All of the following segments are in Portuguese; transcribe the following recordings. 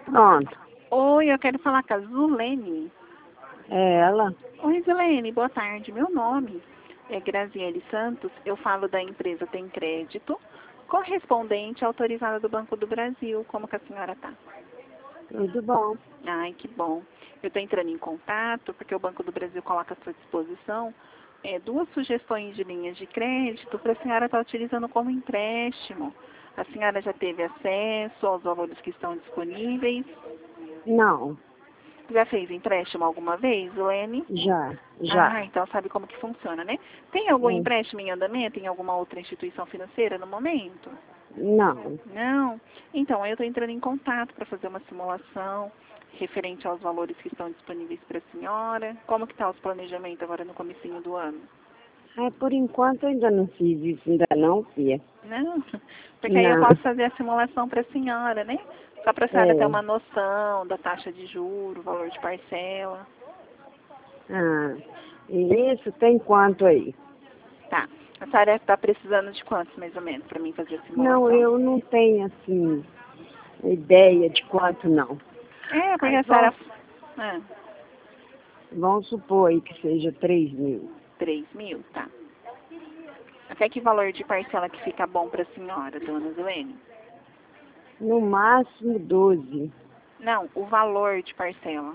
Pronto. Oi, eu quero falar com a Zulene. É ela? Oi, Zulene, boa tarde. Meu nome é Graziele Santos. Eu falo da empresa Tem Crédito, correspondente autorizada do Banco do Brasil. Como que a senhora está? Tudo bom. Ai, que bom. Eu estou entrando em contato porque o Banco do Brasil coloca à sua disposição duas sugestões de linhas de crédito para a senhora estar utilizando como empréstimo. A senhora já teve acesso aos valores que estão disponíveis? Não, Já fez empréstimo alguma vez, Lene? já. Ah, então sabe como que funciona, né? Tem algum Hum, empréstimo em andamento em alguma outra instituição financeira no momento? Não. Não? Então, eu estou entrando em contato para fazer uma simulação referente aos valores que estão disponíveis para a senhora. Como que está os planejamentos agora no comecinho do ano? Por enquanto eu ainda não fiz isso, ainda não, filha. Não? Porque aí eu Não. posso fazer a simulação para a senhora, né? Só para a senhora ter É. uma noção da taxa de juros, valor de parcela. Ah, e isso tem quanto aí? Tá. A senhora está precisando de quantos, mais ou menos, para mim fazer a Não, simulação? eu não tenho, assim, ideia de quanto não. É, porque Aí a senhora... Ah, vamos supor aí que seja 3.000. 3.000, tá. Até que valor de parcela que fica bom para a senhora, dona Zulene? No máximo 12. Não, o valor de parcela.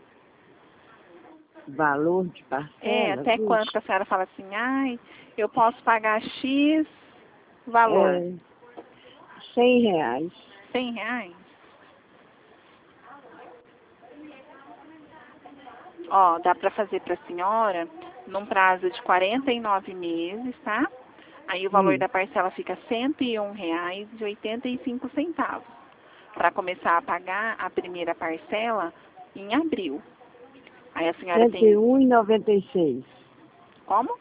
Valor de É, parcela, até quanto que vixe. a senhora fala assim, ai, eu posso pagar X valor? É, R$ 100. R$ 100? Ó, dá para fazer para a senhora num prazo de 49 meses, tá? Aí o valor Hum. da parcela fica R$ 101,85 para começar a pagar a primeira parcela em abril. Aí a senhora Cento e tem um e noventa e seis. como?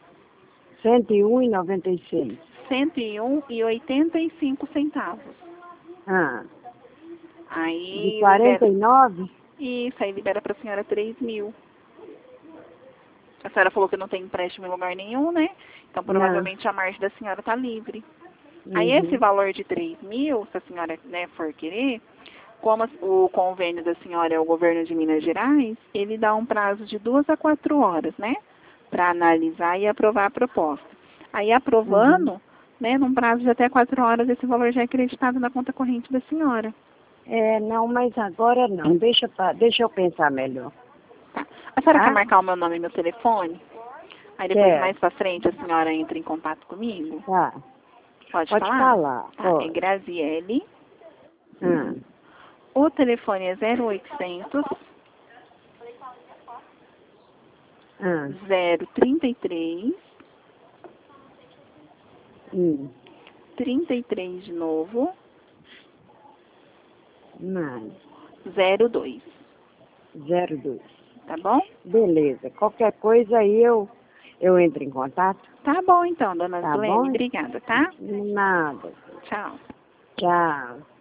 101,96. R$ 101,85. Ah, de Aí libera, 49? isso, aí libera para a senhora 3.000. A senhora falou que não tem empréstimo em lugar nenhum, né? Então Não. provavelmente a margem da senhora está livre. Aí esse Uhum. valor de 3.000, se a senhora, né, for querer, como o convênio da senhora é o governo de Minas Gerais, ele dá um prazo de 2 a 4 horas, né? Para analisar e aprovar a proposta. Aí Uhum. aprovando, né, num prazo de até 4 horas, esse valor já é acreditado na conta corrente da senhora. Não, mas agora não. Deixa eu pensar melhor. Tá. A senhora quer Tá? marcar o meu nome e meu telefone? Aí depois, mais Quero. pra frente, a senhora entra em contato comigo? Tá. Pode Pode falar? falar. Tá, é Pode. Graziele. Ah, O telefone é 0800 ah, 033 hum. 33 de novo, Mais. 02. 02. Tá bom? Beleza. Qualquer coisa aí eu entro em contato. Tá bom então, dona Tá Zulene. bom? Obrigada, tá? Nada. Tchau. Tchau.